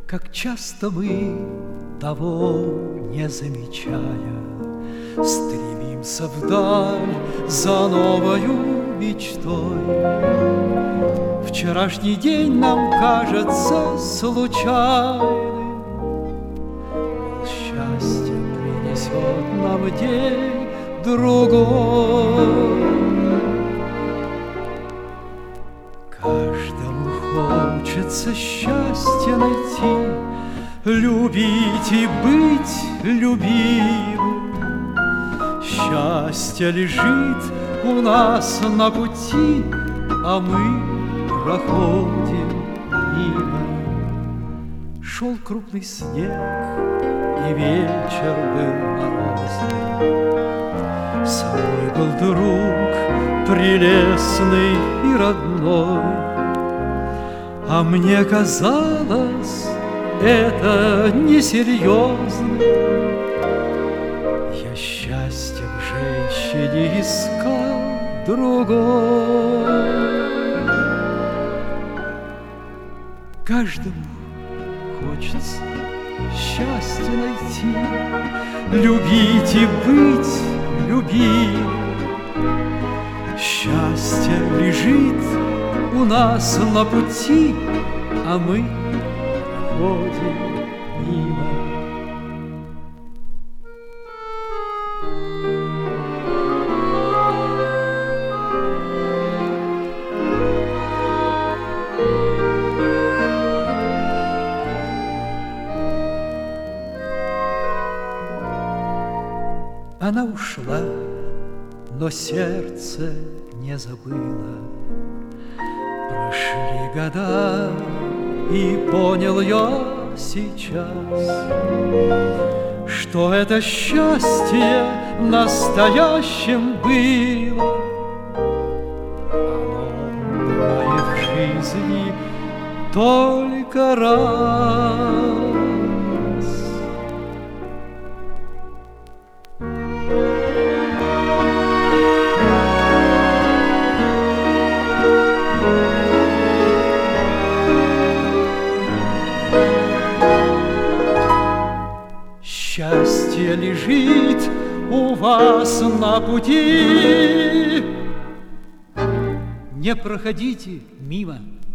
Как часто мы, того не замечая, стремимся вдаль за новою мечтой. Вчерашний день нам кажется случайным, но счастье принесет нам день другой. Каждому хочется счастье найти, любить и быть любимым. Счастье лежит у нас на пути, а мы проходим мимо. Шел крупный снег, и вечер был морозный. Свой был друг, прелестный и родной, а мне казалось, это несерьезно. Я счастья в женщине искал другой. Каждому хочется счастье найти, любить и быть любимым. Счастье лежит у нас на пути, а мы ходим мимо. Она ушла, но сердце не забыло. Прошли года, и понял я сейчас, что это счастье настоящим было. Оно бывает в жизни только раз. Счастье лежит у вас на пути, не проходите мимо.